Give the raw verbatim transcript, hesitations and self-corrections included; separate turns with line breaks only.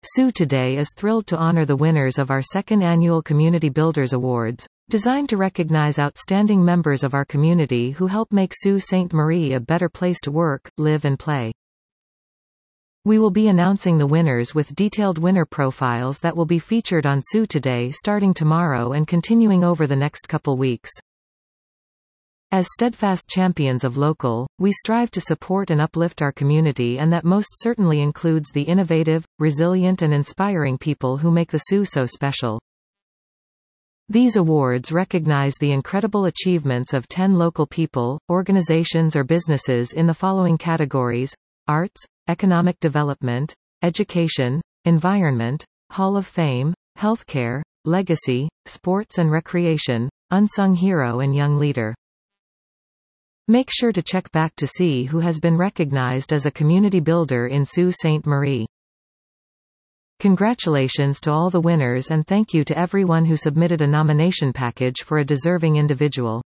Sault Today is thrilled to honor the winners of our second annual Community Builders Awards, designed to recognize outstanding members of our community who help make Sault Ste. Marie a better place to work, live and play. We will be announcing the winners with detailed winner profiles that will be featured on Sault Today starting tomorrow and continuing over the next couple weeks. As steadfast champions of local, we strive to support and uplift our community, and that most certainly includes the innovative, resilient and inspiring people who make the Sault so special. These awards recognize the incredible achievements of ten local people, organizations or businesses in the following categories: arts, economic development, education, environment, Hall of Fame, healthcare, legacy, sports and recreation, unsung hero and young leader. Make sure to check back to see who has been recognized as a community builder in Sault Ste. Marie. Congratulations to all the winners, and thank you to everyone who submitted a nomination package for a deserving individual.